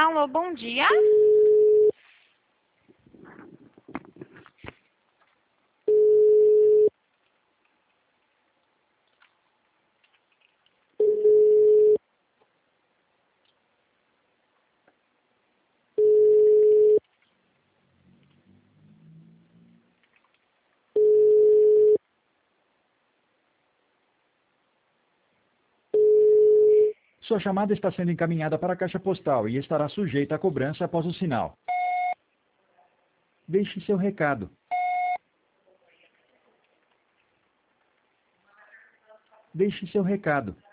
Alô, bom dia. Sua chamada está sendo encaminhada para a caixa postal e estará sujeita a cobrança após o sinal. Deixe seu recado. Deixe seu recado.